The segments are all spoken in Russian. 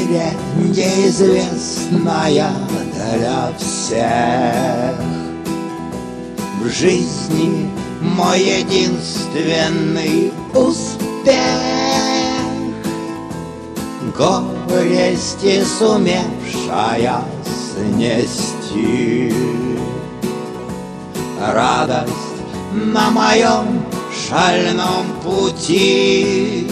мире неизвестная для всех. В жизни мой единственный успех, горести сумевшая снести. Радость на моем шальном пути.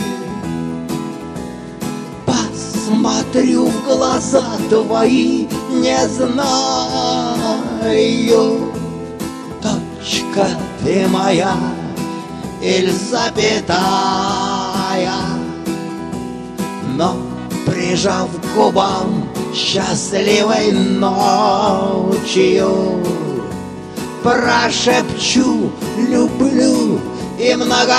Посмотрю в глаза твои, не знаю, точка ты моя или запятая, но прижав к губам счастливой ночью, прошепчу люблю и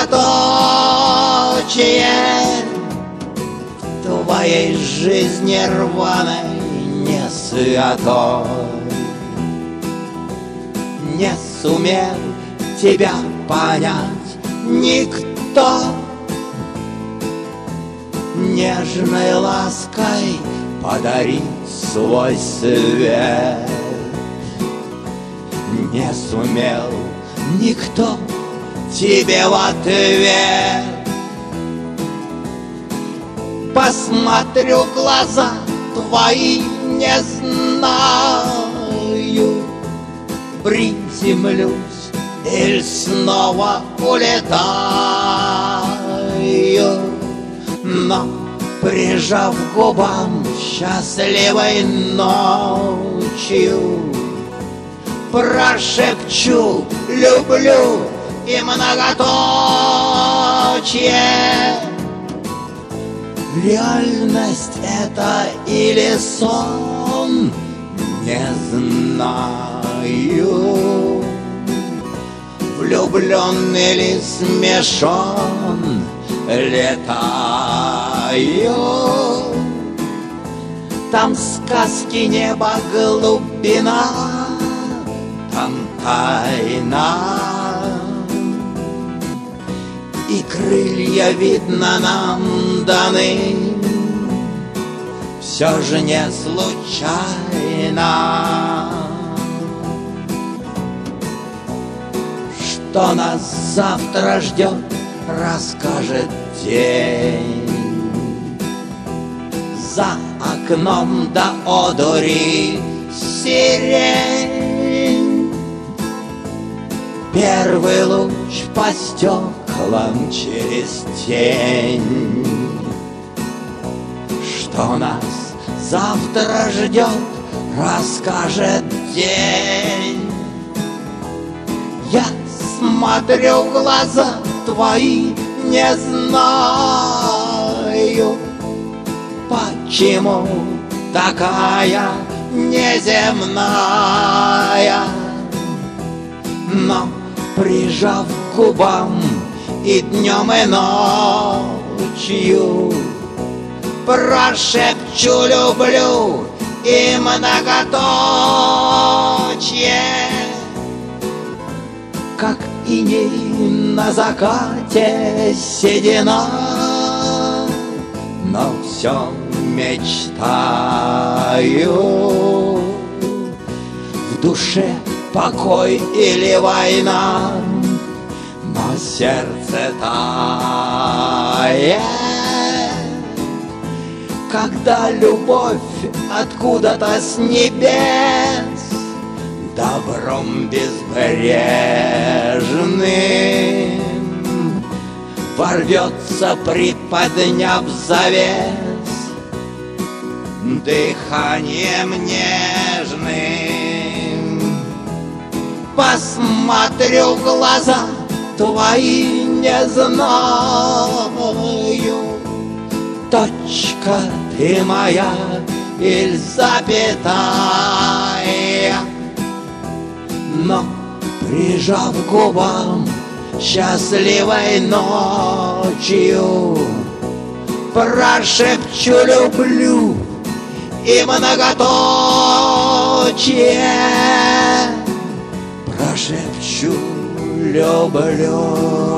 многоточие. В твоей жизни рваной не святой не сумел тебя понять никто. Нежной лаской подарить свой свет не сумел никто тебе в ответ. Посмотрю в глаза твои, не знаю, приземлюсь или снова улетаю, но прижав к губам счастливой ночью, прошепчу люблю и многоточие. Реальность это или сон, не знаю. Влюблен или смешон, летаю. Там сказки неба глубина, там тайна, и крылья, видно, нам даны все же не случайно. Что нас завтра ждет, расскажет день. За окном до одури сирень, первый луч по стеклам через тень. Что нас завтра ждет, расскажет день. Я смотрю в глаза твои, не знаю, почему такая неземная, но прижав к губам и днем, и ночью, прошепчу люблю и многоточие. Как иней на закате седина, но все мечтаю. В душе покой или война, но сердце тает. Когда любовь откуда-то с небес добром безбрежным ворвется, приподняв завес дыханием нежным. Посмотрю в глаза твои, не знаю, точка ты моя или запятая, но прижав к губам счастливой ночью, прошепчу люблю и многоточие. Прошепчу люблю